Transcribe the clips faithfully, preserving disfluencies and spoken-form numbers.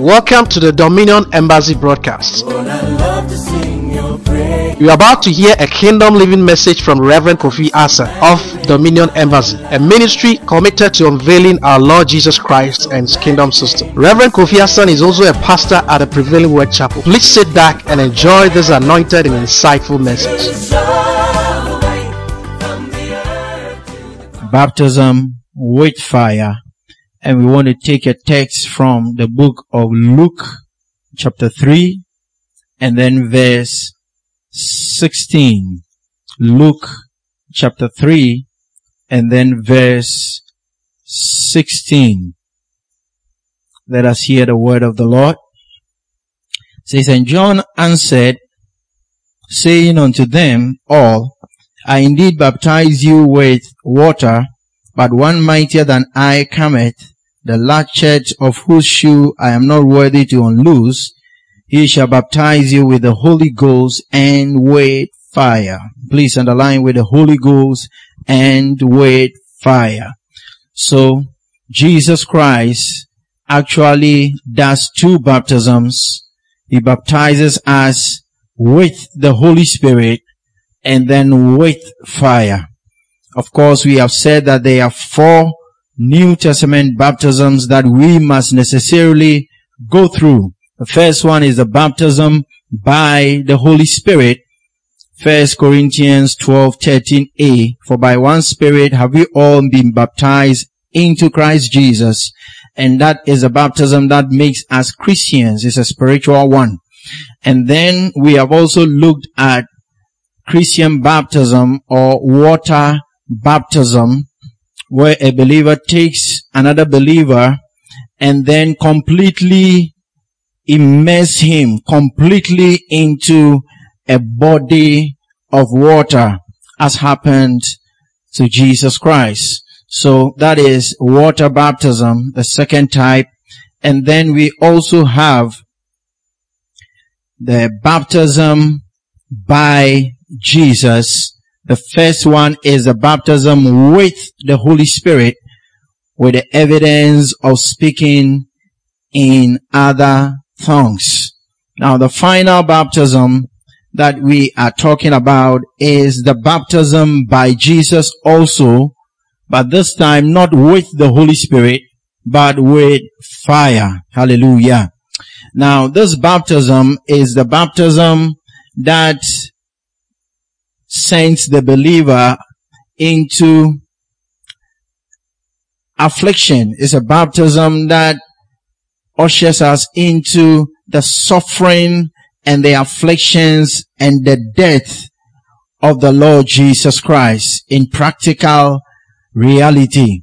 Welcome to the Dominion Embassy broadcast. You are about to hear a kingdom living message from Reverend Kofi Asa of Dominion Embassy, a ministry committed to unveiling our Lord Jesus Christ and His kingdom system. Reverend Kofi Asa is also a pastor at the Prevailing Word Chapel. Please sit back and enjoy this anointed and insightful message. Baptism with fire. And we want to take a text from the book of Luke chapter three and then verse sixteen. Luke chapter three and then verse sixteen. Let us hear the word of the Lord. It says, and John answered, saying unto them all, I indeed baptize you with water, but one mightier than I cometh, the latchet of whose shoe I am not worthy to unloose. He shall baptize you with the Holy Ghost and with fire. Please underline with the Holy Ghost and with fire. So, Jesus Christ actually does two baptisms. He baptizes us with the Holy Spirit and then with fire. Of course, we have said that there are four New Testament baptisms that we must necessarily go through. The first one is the baptism by the Holy Spirit. First Corinthians twelve thirteen a. For by one Spirit have we all been baptized into Christ Jesus. And that is a baptism that makes us Christians. It's a spiritual one. And then we have also looked at Christian baptism or water baptism, where a believer takes another believer and then completely immerse him completely into a body of water, as happened to Jesus Christ. So that is water baptism, the second type. And then we also have the baptism by Jesus. The first one is the baptism with the Holy Spirit, with the evidence of speaking in other tongues. Now, the final baptism that we are talking about is the baptism by Jesus also, but this time not with the Holy Spirit, but with fire. Hallelujah. Now, this baptism is the baptism that sends the believer into affliction. It's a baptism that ushers us into the suffering and the afflictions and the death of the Lord Jesus Christ in practical reality.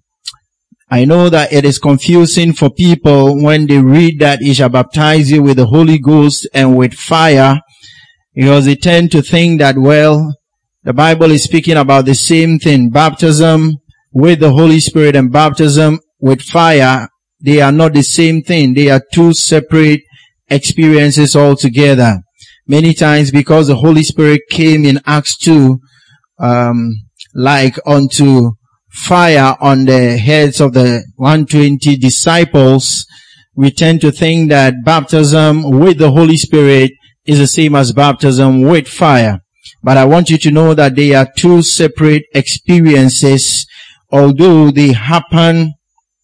I know that it is confusing for people when they read that He shall baptize you with the Holy Ghost and with fire, because they tend to think that, well, the Bible is speaking about the same thing. Baptism with the Holy Spirit and baptism with fire, they are not the same thing. They are two separate experiences altogether. Many times, because the Holy Spirit came in Acts two, um, like unto fire on the heads of the one hundred twenty disciples, we tend to think that baptism with the Holy Spirit is the same as baptism with fire. But I want you to know that they are two separate experiences, although they happen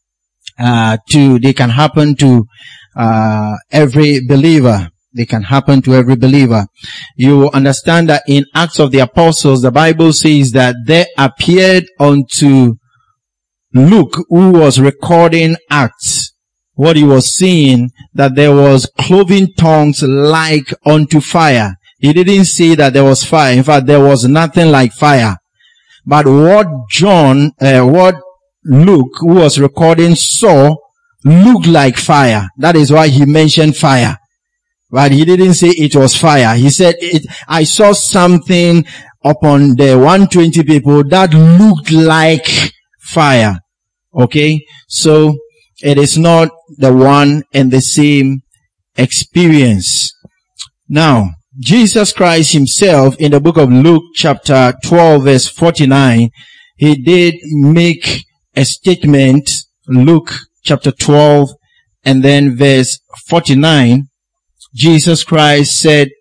uh to, they can happen to uh every believer. They can happen to every believer. You understand that in Acts of the Apostles, the Bible says that there appeared unto Luke, who was recording Acts, what he was seeing, that there was cloven tongues like unto fire. He didn't say that there was fire. In fact, there was nothing like fire. But what John, uh, what Luke, who was recording, saw looked like fire. That is why he mentioned fire. But he didn't say it was fire. He said, it, I saw something upon the one hundred twenty people that looked like fire. Okay? So, it is not the one and the same experience. Now, Jesus Christ himself, in the book of Luke chapter twelve verse forty-nine, he did make a statement. Luke chapter twelve And then verse forty-nine, Jesus Christ said,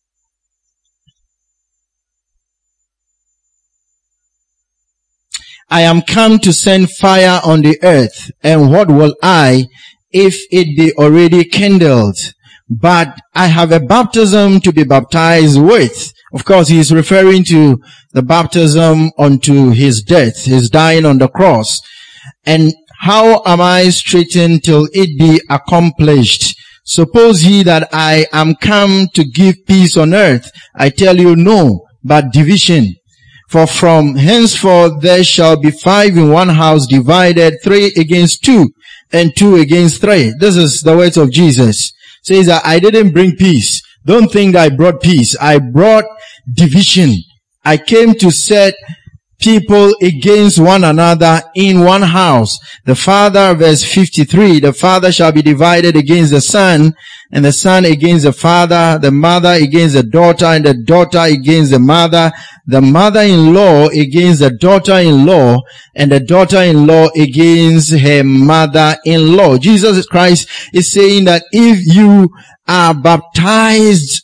I am come to send fire on the earth, and what will I if it be already kindled? But I have a baptism to be baptized with. Of course, he is referring to the baptism unto his death, his dying on the cross. And how am I straitened till it be accomplished? Suppose ye that I am come to give peace on earth. I tell you no, but division. For from henceforth there shall be five in one house divided, three against two, and two against three. This is the words of Jesus. Says that I didn't bring peace. Don't think that I brought peace. I brought division. I came to set people against one another in one house. The father, verse fifty-three, the father shall be divided against the son, and the son against the father, the mother against the daughter, and the daughter against the mother, the mother-in-law against the daughter-in-law, and the daughter-in-law against her mother-in-law. Jesus Christ is saying that if you are baptized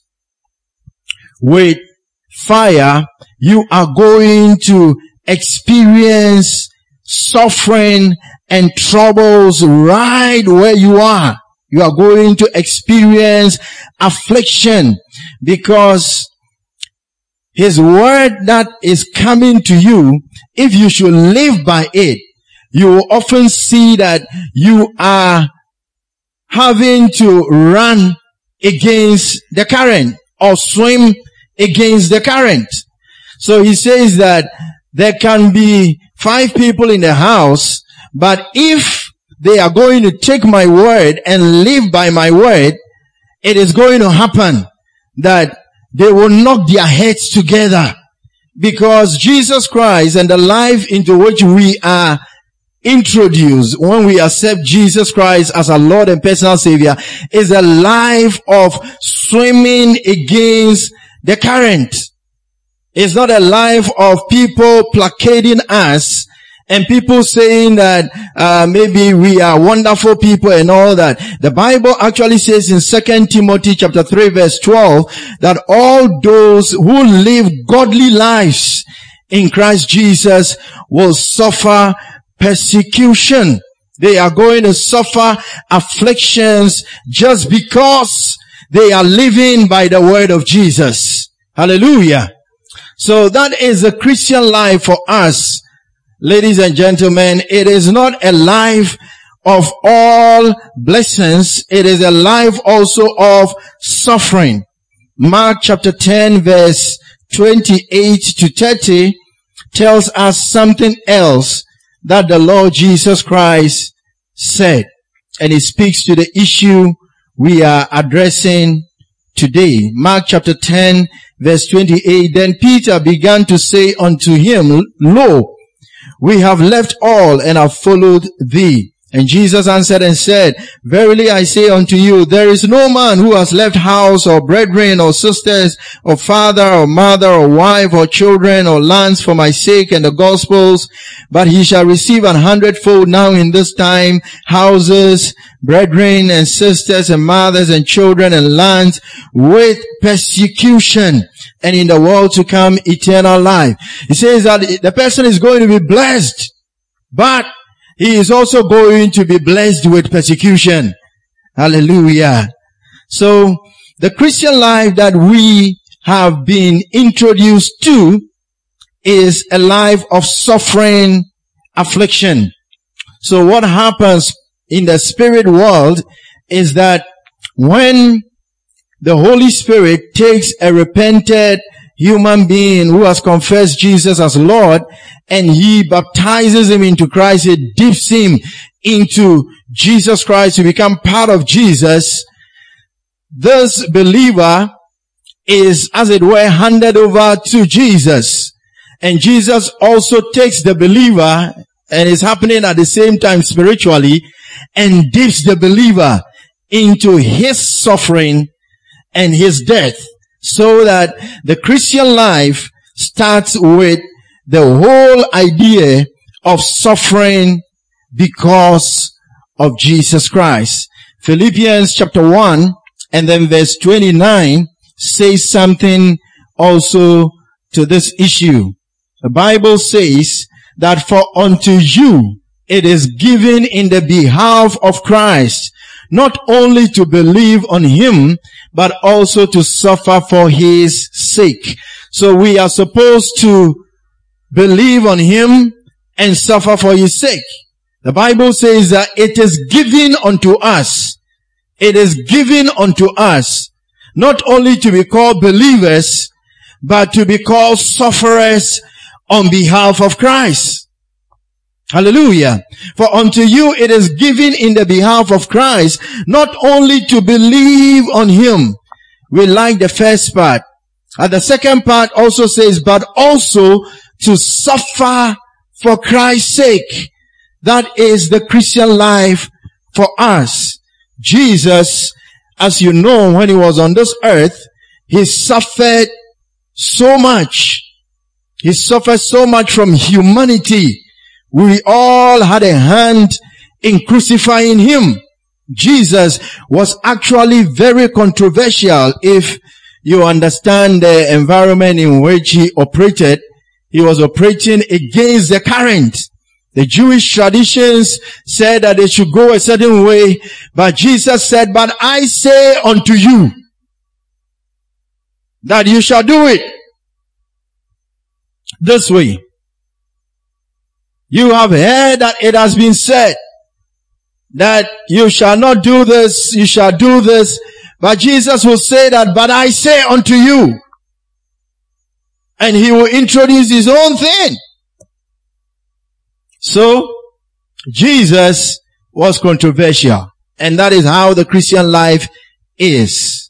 with fire, you are going to experience suffering and troubles right where you are. You are going to experience affliction because his word that is coming to you, if you should live by it, you will often see that you are having to run against the current or swim against the current. So he says that there can be five people in the house, but if they are going to take my word and live by my word, it is going to happen that they will knock their heads together, because Jesus Christ and the life into which we are introduced when we accept Jesus Christ as our Lord and personal Savior is a life of swimming against the current. It's not a life of people placating us and people saying that uh maybe we are wonderful people and all that. The Bible actually says in Second Timothy chapter three verse twelve that all those who live godly lives in Christ Jesus will suffer persecution. They are going to suffer afflictions just because they are living by the word of Jesus. Hallelujah. So that is the Christian life for us. Ladies and gentlemen, it is not a life of all blessings. It is a life also of suffering. Mark chapter ten verse twenty-eight to thirty tells us something else that the Lord Jesus Christ said. And it speaks to the issue we are addressing today. Mark chapter ten verse twenty-eight. Then Peter began to say unto him, Lo, we have left all and have followed thee. And Jesus answered and said, Verily I say unto you, there is no man who has left house or brethren or sisters or father or mother or wife or children or lands for my sake and the gospel's, but he shall receive an hundredfold now in this time, houses, brethren and sisters and mothers and children and lands with persecution, and in the world to come eternal life. He says that the person is going to be blessed, but he is also going to be blessed with persecution. Hallelujah. So the Christian life that we have been introduced to is a life of suffering, affliction. So what happens in the spirit world is that when the Holy Spirit takes a repented human being who has confessed Jesus as Lord and he baptizes him into Christ, he dips him into Jesus Christ to become part of Jesus, this believer is, as it were, handed over to Jesus. And Jesus also takes the believer, and it's happening at the same time spiritually, and dips the believer into his suffering and his death, so that the Christian life starts with the whole idea of suffering because of Jesus Christ. Philippians chapter one and then verse twenty-nine says something also to this issue. The Bible says that for unto you it is given in the behalf of Christ, not only to believe on him, but also to suffer for his sake. So we are supposed to believe on him and suffer for his sake. The Bible says that it is given unto us. It is given unto us not only to be called believers, but to be called sufferers on behalf of Christ. Hallelujah. For unto you it is given in the behalf of Christ, not only to believe on him. We like the first part. And the second part also says, but also to suffer for Christ's sake. That is the Christian life for us. Jesus, as you know, when he was on this earth, he suffered so much. He suffered so much from humanity. We all had a hand in crucifying him. Jesus was actually very controversial. If you understand the environment in which he operated, he was operating against the current. The Jewish traditions said that they should go a certain way, but Jesus said, but I say unto you that you shall do it this way. You have heard that it has been said that you shall not do this, you shall do this. But Jesus will say that, but I say unto you. And he will introduce his own thing. So, Jesus was controversial. And that is how the Christian life is.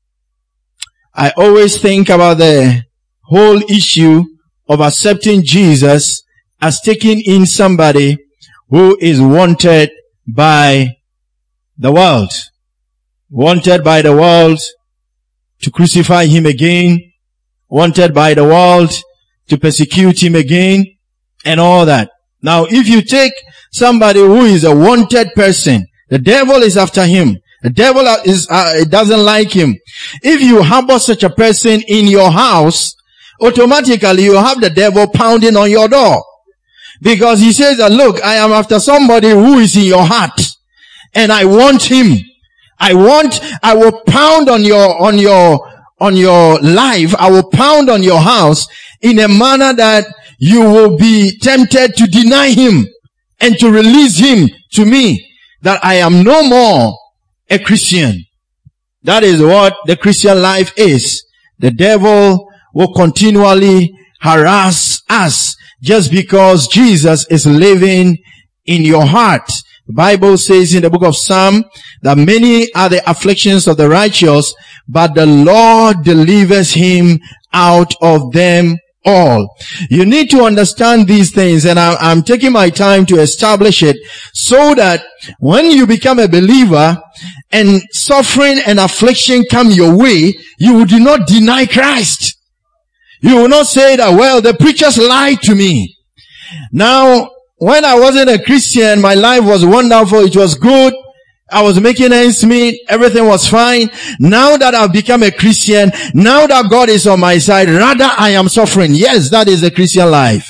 I always think about the whole issue of accepting Jesus as taking in somebody who is wanted by the world. Wanted by the world to crucify him again. Wanted by the world to persecute him again. And all that. Now, if you take somebody who is a wanted person, the devil is after him. The devil is uh, doesn't like him. If you harbor such a person in your house, automatically you have the devil pounding on your door. Because he says that, look, I am after somebody who is in your heart. And I want him. I want, I will pound on your, on your, on your life. I will pound on your house in a manner that you will be tempted to deny him and to release him to me, that I am no more a Christian. That is what the Christian life is. The devil will continually harass us just because Jesus is living in your heart. The Bible says in the book of Psalm that many are the afflictions of the righteous, but the Lord delivers him out of them all. You need to understand these things, and I, I'm taking my time to establish it so that when you become a believer and suffering and affliction come your way, you do not deny Christ. You will not say that, well, the preachers lied to me. Now, when I wasn't a Christian, my life was wonderful. It was good. I was making ends meet. Everything was fine. Now that I've become a Christian, now that God is on my side, rather I am suffering. Yes, that is the Christian life.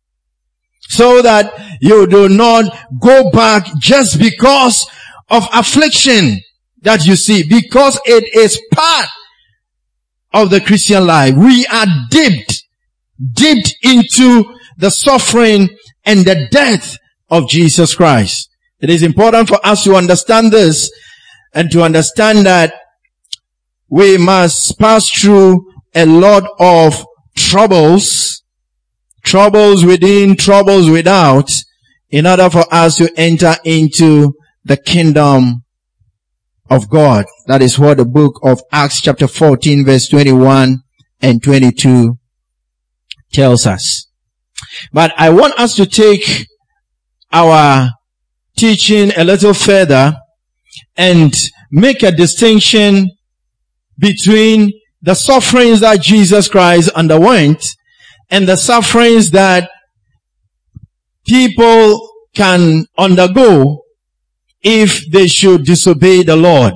So that you do not go back just because of affliction that you see. Because it is part of the Christian life. We are dipped, dipped into the suffering and the death of Jesus Christ. It is important for us to understand this and to understand that we must pass through a lot of troubles, troubles within, troubles without, in order for us to enter into the kingdom of God. That is what the book of Acts chapter fourteen verse twenty-one and twenty-two tells us. But I want us to take our teaching a little further and make a distinction between the sufferings that Jesus Christ underwent and the sufferings that people can undergo if they should disobey the Lord.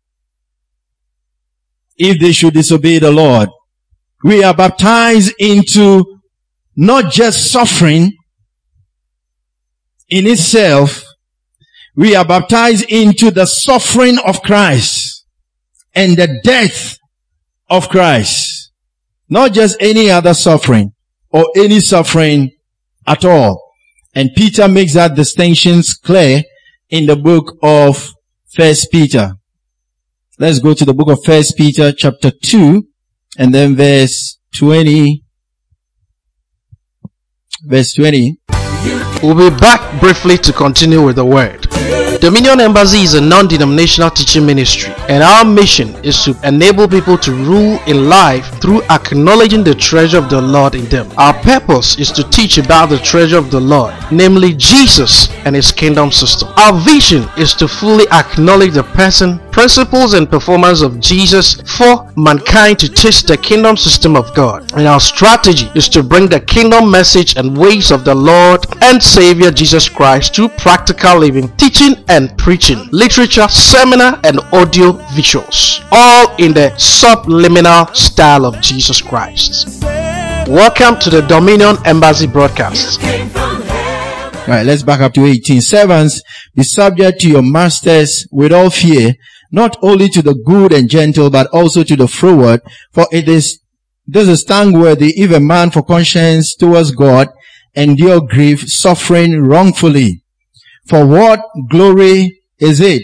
If they should disobey the Lord. We are baptized into not just suffering in itself. We are baptized into the suffering of Christ and the death of Christ. Not just any other suffering or any suffering at all. And Peter makes that distinction clear in the book of First Peter. Let's go to the book of First Peter chapter two and then verse twenty. Verse twenty. We'll be back briefly to continue with the word. Dominion Embassy is a non-denominational teaching ministry, and our mission is to enable people to rule in life through acknowledging the treasure of the Lord in them. Our purpose is to teach about the treasure of the Lord, namely Jesus and His kingdom system. Our vision is to fully acknowledge the person, principles, and performance of Jesus for mankind to taste the kingdom system of God. And our strategy is to bring the kingdom message and ways of the Lord and Savior Jesus Christ to practical living, teaching and preaching, literature, seminar, and audio visuals, all in the subliminal style of Jesus Christ. Welcome to the Dominion Embassy broadcast. Right, let's back up to eighteen. Servants, be subject to your masters with all fear, not only to the good and gentle, but also to the froward. For it is, this is thankworthy if a man for conscience towards God endure grief, suffering wrongfully. For what glory is it,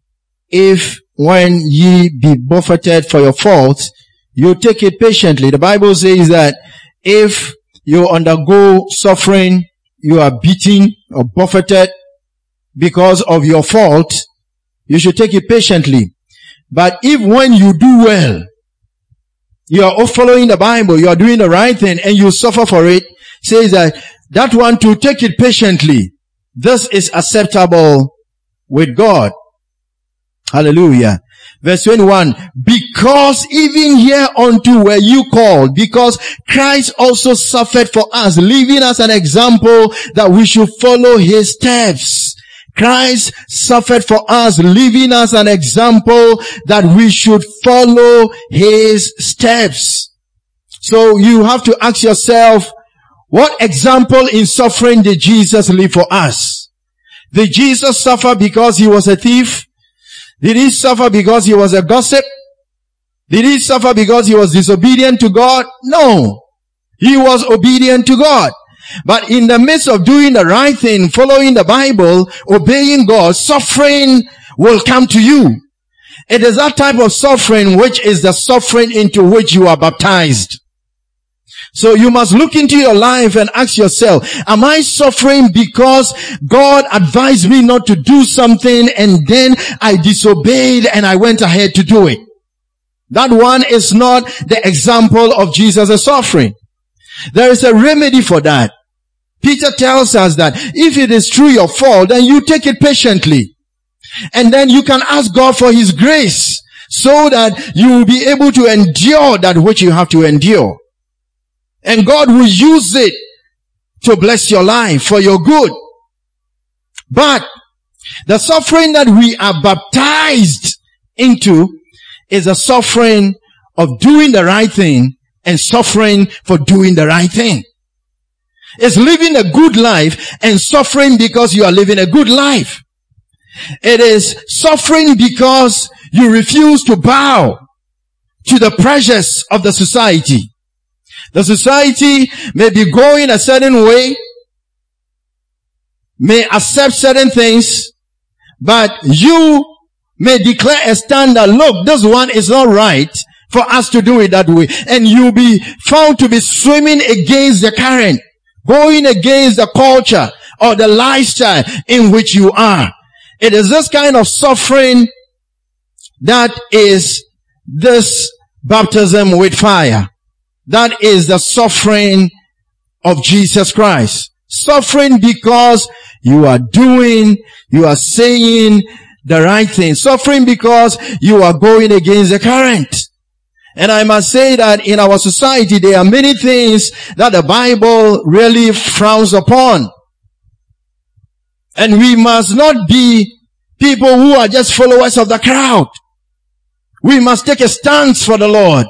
if when ye be buffeted for your faults, you take it patiently? The Bible says that if you undergo suffering, you are beaten or buffeted because of your fault, you should take it patiently. But if when you do well, you are following the Bible, you are doing the right thing, and you suffer for it, says that that one to take it patiently. This is acceptable with God. Hallelujah. Verse twenty-one, because even hereunto were you called, because Christ also suffered for us, leaving us an example that we should follow His steps. Christ suffered for us, leaving us an example that we should follow His steps. So you have to ask yourself, what example in suffering did Jesus leave for us? Did Jesus suffer because He was a thief? Did He suffer because He was a gossip? Did He suffer because He was disobedient to God? No. He was obedient to God. But in the midst of doing the right thing, following the Bible, obeying God, suffering will come to you. It is that type of suffering which is the suffering into which you are baptized. So you must look into your life and ask yourself, am I suffering because God advised me not to do something and then I disobeyed and I went ahead to do it? That one is not the example of Jesus' suffering. There is a remedy for that. Peter tells us that if it is true your fault, then you take it patiently. And then you can ask God for His grace so that you will be able to endure that which you have to endure. And God will use it to bless your life for your good. But the suffering that we are baptized into is a suffering of doing the right thing and suffering for doing the right thing. It's living a good life and suffering because you are living a good life. It is suffering because you refuse to bow to the pressures of the society. The society may be going a certain way, may accept certain things, but you may declare a standard. Look, this one is not right for us to do it that way. And you'll be found to be swimming against the current, going against the culture or the lifestyle in which you are. It is this kind of suffering that is this baptism with fire. That is the suffering of Jesus Christ. Suffering because you are doing, you are saying the right thing. Suffering because you are going against the current. And I must say that in our society, there are many things that the Bible really frowns upon. And we must not be people who are just followers of the crowd. We must take a stance for the Lord.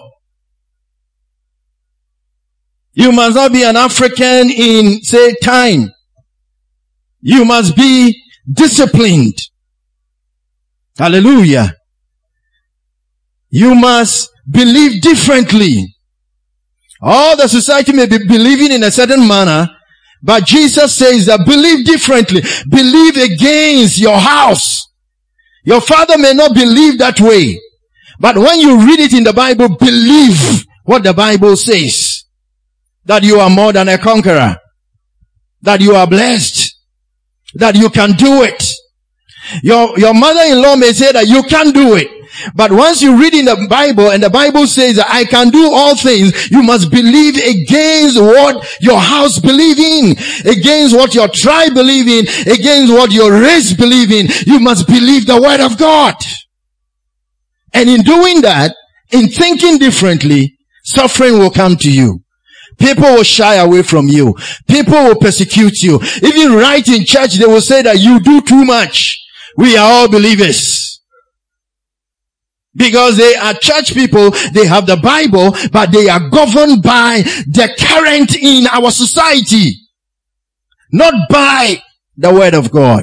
You must not be an African in, say, time. You must be disciplined. Hallelujah. You must believe differently. All the society may be believing in a certain manner, but Jesus says that believe differently. Believe against your house. Your father may not believe that way. But when you read it in the Bible, believe what the Bible says. That you are more than a conqueror. That you are blessed. That you can do it. Your, your mother-in-law may say that you can't do it. But once you read in the Bible and the Bible says that I can do all things, you must believe against what your house believe in, against what your tribe believe in, against what your race believe in. You must believe the word of God. And in doing that, in thinking differently, suffering will come to you. People will shy away from you. People will persecute you. Even right in church, they will say that you do too much. We are all believers. Because they are church people, they have the Bible, but they are governed by the current in our society. Not by the word of God.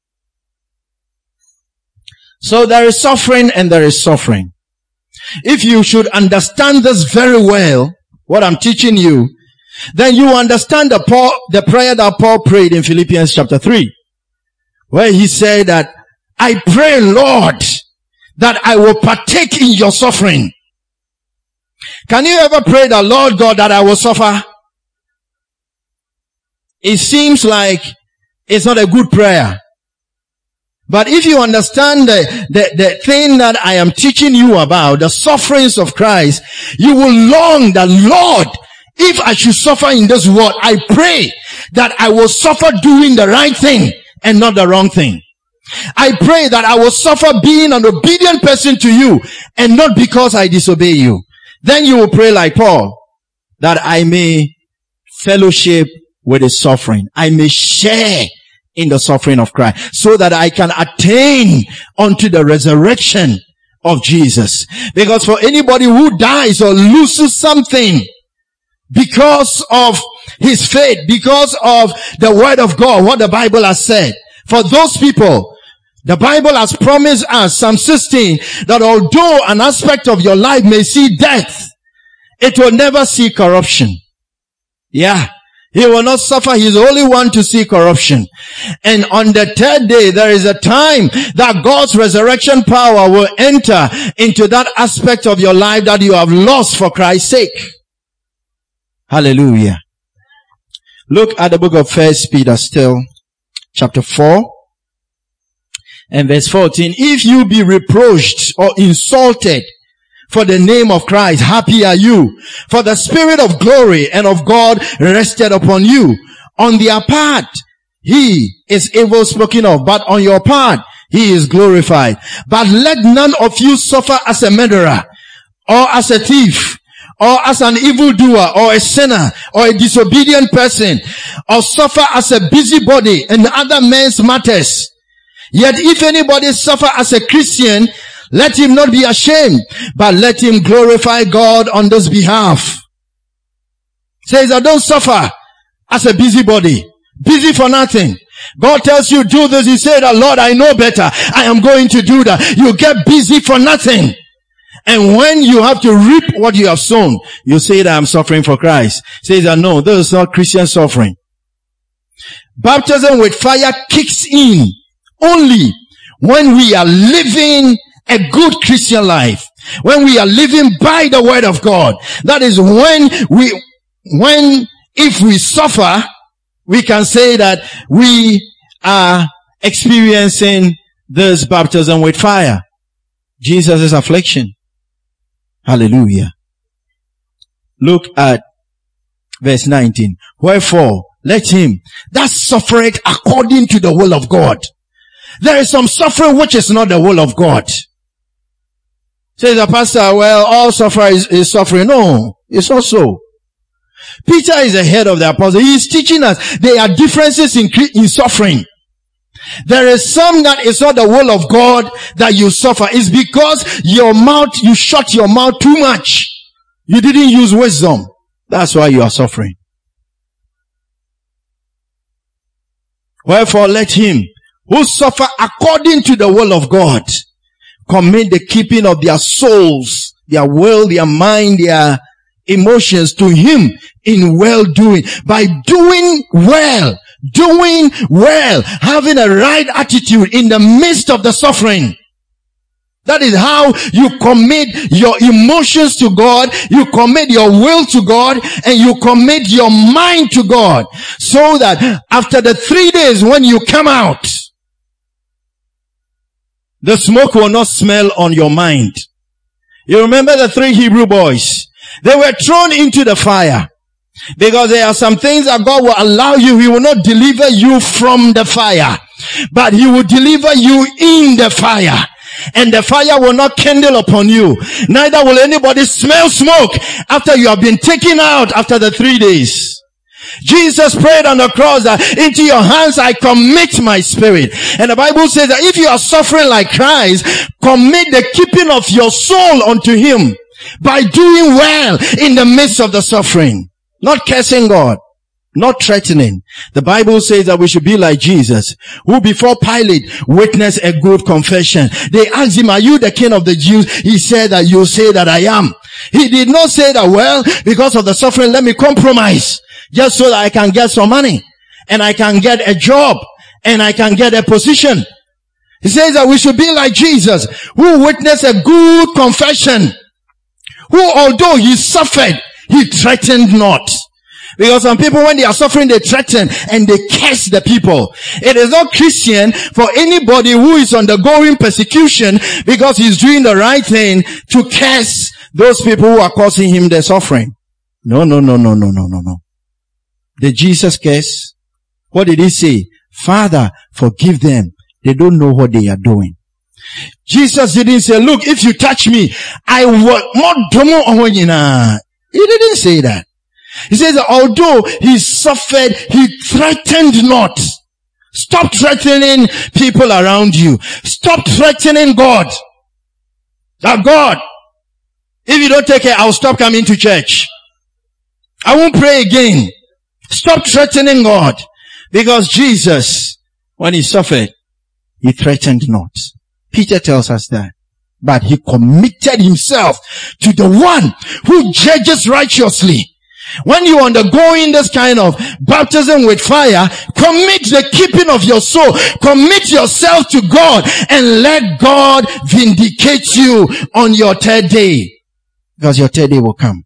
So there is suffering and there is suffering. If you should understand this very well, what I'm teaching you, then you understand the Paul, the prayer that Paul prayed in Philippians chapter three, where he said that, I pray, Lord, that I will partake in your suffering. Can you ever pray that, Lord God, that I will suffer? It seems like it's not a good prayer. But if you understand the, the, the thing that I am teaching you about, the sufferings of Christ, you will long that, Lord, if I should suffer in this world, I pray that I will suffer doing the right thing and not the wrong thing. I pray that I will suffer being an obedient person to you and not because I disobey you. Then you will pray like Paul, that I may fellowship with his suffering. I may share in the suffering of Christ so that I can attain unto the resurrection of Jesus. Because for anybody who dies or loses something because of his faith, because of the word of God, what the Bible has said, for those people, the Bible has promised us, Psalm sixteen, that although an aspect of your life may see death, it will never see corruption. Yeah. He will not suffer. He's the only one to see corruption. And on the third day, there is a time that God's resurrection power will enter into that aspect of your life that you have lost for Christ's sake. Hallelujah. Look at the book of First Peter still, chapter four. And verse fourteen, if you be reproached or insulted for the name of Christ, happy are you, for the Spirit of glory and of God rested upon you. On their part, he is evil spoken of, but on your part, he is glorified. But let none of you suffer as a murderer, or as a thief, or as an evildoer, or a sinner, or a disobedient person, or suffer as a busybody in other men's matters. Yet if anybody suffer as a Christian, let him not be ashamed, but let him glorify God on this behalf. Says that don't suffer as a busybody, busy for nothing. God tells you do this, you say that, Lord, I know better, I am going to do that. You get busy for nothing. And when you have to reap what you have sown, you say that I'm suffering for Christ. Says that no, this is not Christian suffering. Baptism with fire kicks in only when we are living a good Christian life. When we are living by the word of God. That is when we, when, if we suffer, we can say that we are experiencing this baptism with fire. Jesus' affliction. Hallelujah. Look at verse nineteen. Wherefore, let him that suffereth according to the will of God. There is some suffering which is not the will of God. Says the pastor, well, all suffer is, is suffering. No, it's not so. Peter is the head of the apostle. He is teaching us there are differences in, in suffering. There is some that is not the will of God that you suffer. It's because your mouth, you shut your mouth too much. You didn't use wisdom. That's why you are suffering. Wherefore let him who suffer according to the will of God commit the keeping of their souls, their will, their mind, their emotions to him in well-doing. By doing well, doing well, having a right attitude in the midst of the suffering. That is how you commit your emotions to God, you commit your will to God, and you commit your mind to God. So that after the three days when you come out, the smoke will not smell on your mind. You remember the three Hebrew boys? They were thrown into the fire. Because there are some things that God will allow you. He will not deliver you from the fire, but he will deliver you in the fire. And the fire will not kindle upon you. Neither will anybody smell smoke after you have been taken out after the three days. Jesus prayed on the cross that into your hands I commit my spirit. And the Bible says that if you are suffering like Christ, commit the keeping of your soul unto him by doing well in the midst of the suffering. Not cursing God. Not threatening. The Bible says that we should be like Jesus, who before Pilate witnessed a good confession. They asked him, are you the king of the Jews? He said that you say that I am. He did not say that, well, because of the suffering, let me compromise just so that I can get some money and I can get a job and I can get a position. He says that we should be like Jesus, who witnessed a good confession, who although he suffered, he threatened not. Because some people, when they are suffering, they threaten and they curse the people. It is not Christian for anybody who is undergoing persecution because he's doing the right thing to curse those people who are causing him their suffering. No, no, no, no, no, no, no, no. Did Jesus curse? What did he say? Father, forgive them. They don't know what they are doing. Jesus didn't say, look, if you touch me, I will. He didn't say that. He says that although he suffered, he threatened not. Stop threatening people around you. Stop threatening God. That God, if you don't take care, I'll stop coming to church. I won't pray again. Stop threatening God. Because Jesus, when he suffered, he threatened not. Peter tells us that. But he committed himself to the one who judges righteously. When you are undergoing this kind of baptism with fire, commit the keeping of your soul. Commit yourself to God and let God vindicate you on your third day. Because your third day will come.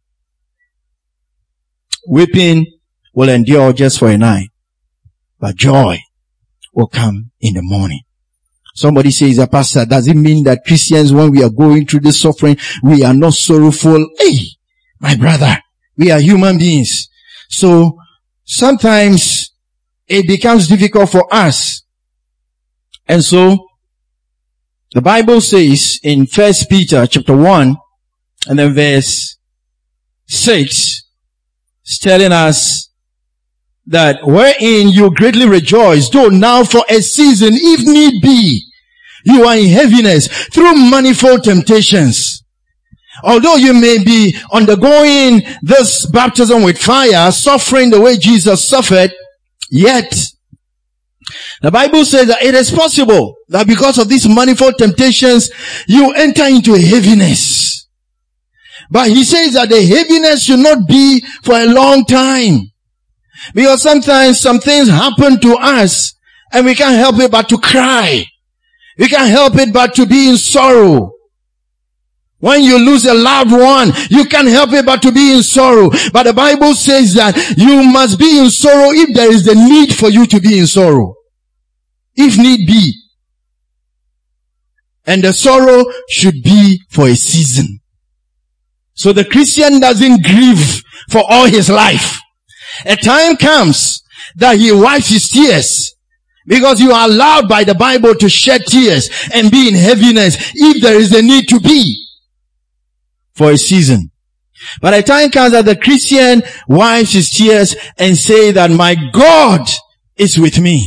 Weeping will endure just for a night, but joy will come in the morning. Somebody says, a pastor, does it mean that Christians, when we are going through this suffering, we are not sorrowful? Hey, my brother. We are human beings. So sometimes it becomes difficult for us. And so the Bible says in First Peter chapter one and then verse six, it's telling us that wherein you greatly rejoice, though now for a season, if need be, you are in heaviness through manifold temptations. Although you may be undergoing this baptism with fire, suffering the way Jesus suffered, yet the Bible says that it is possible that because of these manifold temptations, you enter into a heaviness. But he says that the heaviness should not be for a long time. Because sometimes some things happen to us and we can't help it but to cry. We can't help it but to be in sorrow. When you lose a loved one, you can't help it but to be in sorrow. But the Bible says that you must be in sorrow if there is the need for you to be in sorrow. If need be. And the sorrow should be for a season. So the Christian doesn't grieve for all his life. A time comes that he wipes his tears. Because you are allowed by the Bible to shed tears and be in heaviness if there is a need to be. For a season. But a time comes that the Christian wipes his tears and say that my God is with me.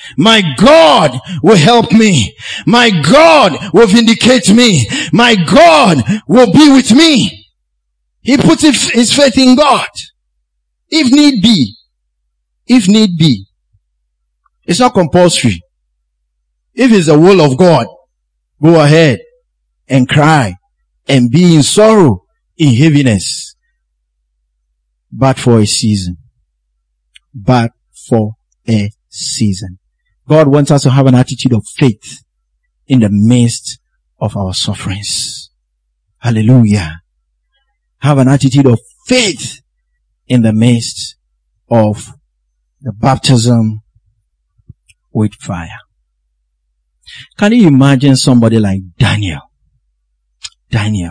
My God will help me. My God will vindicate me. My God will be with me. He puts his faith in God. If need be. If need be. It's not compulsory. If it's the will of God, go ahead and cry and be in sorrow, in heaviness. But for a season. But for a season. God wants us to have an attitude of faith in the midst of our sufferings. Hallelujah. Have an attitude of faith in the midst of the baptism with fire. Can you imagine somebody like Daniel? Daniel.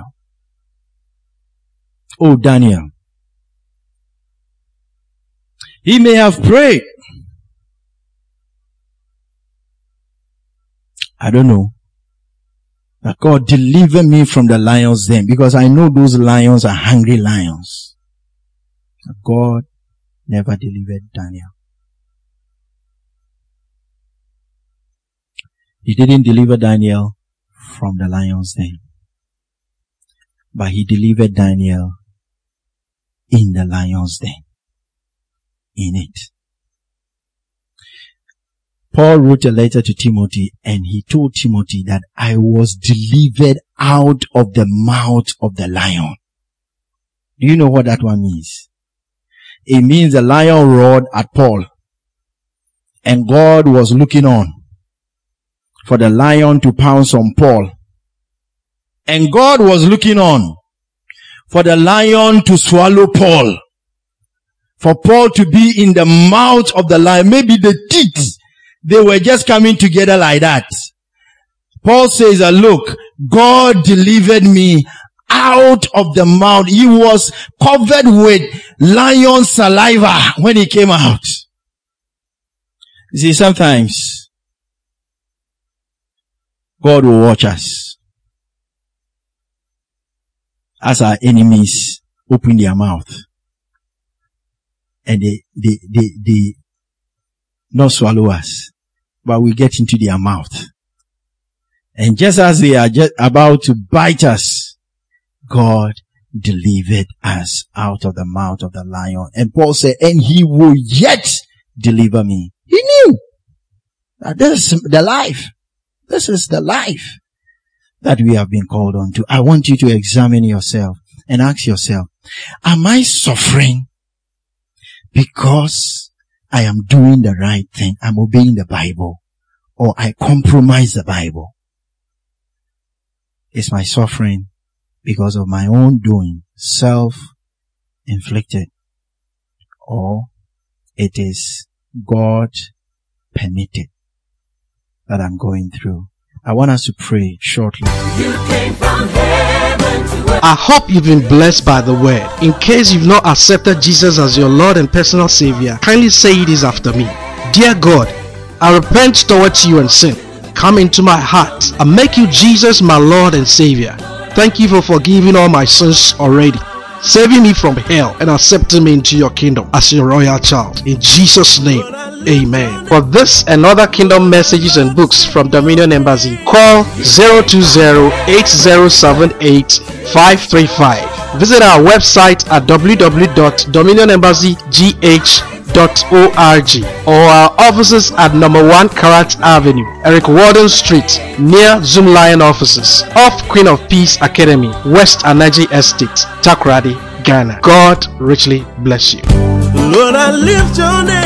Oh, Daniel. He may have prayed. I don't know. That God deliver me from the lions then, because I know those lions are hungry lions. God never delivered Daniel. He didn't deliver Daniel from the lions then. But he delivered Daniel in the lions den. In it. Paul wrote a letter to Timothy and he told Timothy that I was delivered out of the mouth of the lion. Do you know what that one means? It means the lion roared at Paul and God was looking on for the lion to pounce on Paul. And God was looking on for the lion to swallow Paul. For Paul to be in the mouth of the lion. Maybe the teeth, they were just coming together like that. Paul says, uh, look, God delivered me out of the mouth. He was covered with lion saliva when he came out. You see, sometimes God will watch us as our enemies open their mouth. And they, they, they, they not swallow us, but we get into their mouth. And just as they are just about to bite us, God delivered us out of the mouth of the lion. And Paul said, and he will yet deliver me. He knew that this is the life. This is the life that we have been called on to. I want you to examine yourself and ask yourself, am I suffering because I am doing the right thing? I'm obeying the Bible, or I compromise the Bible? Is my suffering because of my own doing, self-inflicted, or it is God permitted that I'm going through? I want us to pray shortly. You came from heaven to earth. I hope you've been blessed by the word. In case you've not accepted Jesus as your Lord and personal Savior, kindly say this after me. Dear God, I repent towards you and sin. Come into my heart and make you Jesus my Lord and Savior. Thank you for forgiving all my sins already, saving me from hell and accepting me into your kingdom as your royal child. In Jesus' name, amen. For this and other kingdom messages and books from Dominion Embassy, call zero two zero, eight zero seven eight, five three five. Visit our website at w w w dot dominion embassy g h dot org or our offices at number one Karat Avenue, Eric Warden Street, near Zoom Lion offices, off Queen of Peace Academy, West Anaji Estate, Takoradi, Ghana. God richly bless you. Lord, I lift your name.